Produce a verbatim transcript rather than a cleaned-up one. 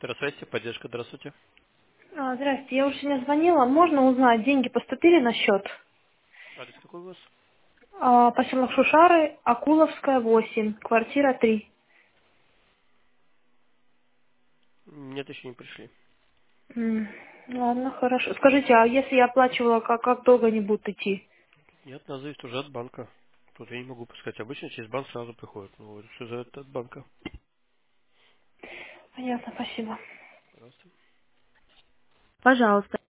Здравствуйте, поддержка, здравствуйте. А, здрасте, я уже сегодня звонила. Можно узнать, деньги поступили на счет? Адрес какой у вас? А, поселок Шушары, Акуловская, восемь, квартира три. Нет, еще не пришли. М, Ладно, хорошо. Скажите, а если я оплачивала, как, как долго они будут идти? Нет, нас зависит уже от банка. Тут я не могу сказать. Обычно через банк сразу приходит. Ну, вот, все зависит от банка. Понятно, спасибо. Пожалуйста. Пожалуйста.